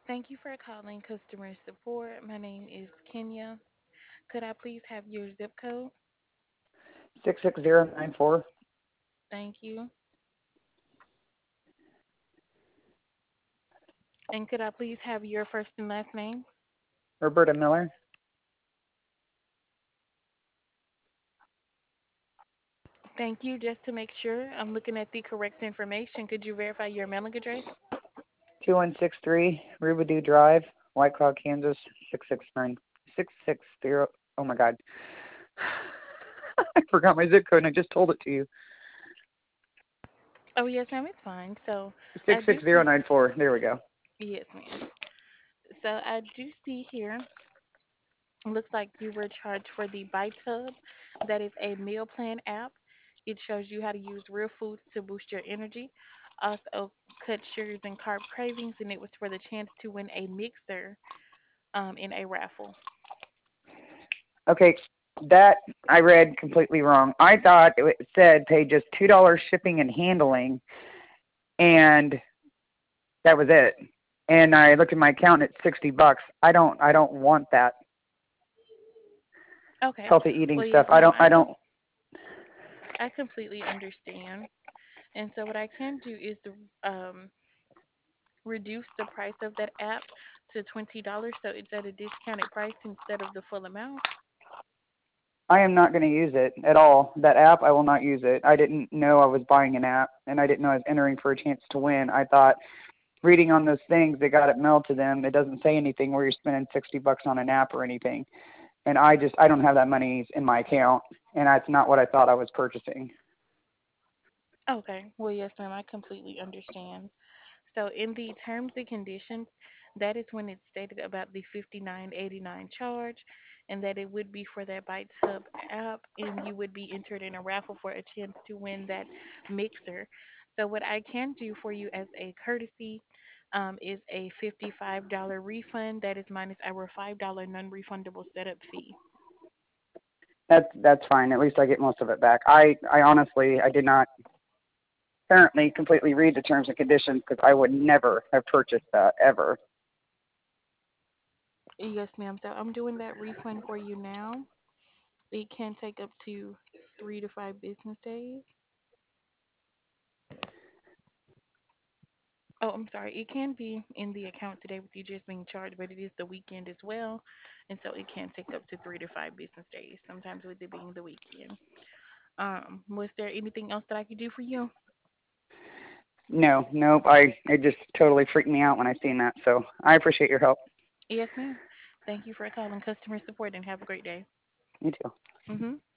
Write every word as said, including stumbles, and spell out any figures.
Thank you for calling customer support. My name is Kenya. Could I please have your zip code? six six zero nine four. Thank you. And could I please have your first and last name? Roberta Miller. Thank you. Just to make sure I'm looking at the correct information, could you verify your mailing address? two one six three Rubidoux Drive, White Cloud, Kansas six six nine six six zero. Oh my God. I forgot my zip code and I just told it to you. Oh, yes, ma'am. It's fine. So I do see. six six zero nine four. There we go. Yes, ma'am. So I do see here. Looks like you were charged for the Bites Hub. That is a meal plan app. It shows you how to use real foods to boost your energy. Also, cut sugars and carb cravings, and it was for the chance to win a mixer um, in a raffle. Okay, that I read completely wrong. I thought it said pay just two dollars shipping and handling, and that was it. And I looked at my account, it's sixty bucks. I don't, I don't want that Okay. healthy eating Well, yes, stuff. I ma'am. don't, I I com- don't. I completely understand. And so what I can do is um, reduce the price of that app to twenty dollars, so it's at a discounted price instead of the full amount. I am not going to use it at all. That app, I will not use it. I didn't know I was buying an app, and I didn't know I was entering for a chance to win. I thought reading on those things, they got it mailed to them. It doesn't say anything where you're spending sixty bucks on an app or anything. And I just, I don't have that money in my account, and that's not what I thought I was purchasing. Okay. Well, yes, ma'am. I completely understand. So in the terms and conditions, that is when it's stated about the fifty-nine eighty-nine charge, and that it would be for that Bites Hub app, and you would be entered in a raffle for a chance to win that mixer. So what I can do for you as a courtesy um, is a fifty-five dollars refund. That is minus our five dollars non-refundable setup fee. That's that's fine. At least I get most of it back. I I honestly I did not apparently completely read the terms and conditions because I would never have purchased that ever. Yes, ma'am. So I'm doing that refund for you now. It can take up to three to five business days. Oh, I'm sorry. It can be in the account today with you just being charged, but it is the weekend as well, and so it can take up to three to five business days. Sometimes with it being the weekend. Um, was there anything else that I could do for you? No, nope. I it just totally freaked me out when I seen that. So I appreciate your help. Yes, ma'am. Thank you for calling customer support and have a great day. You too. Mhm.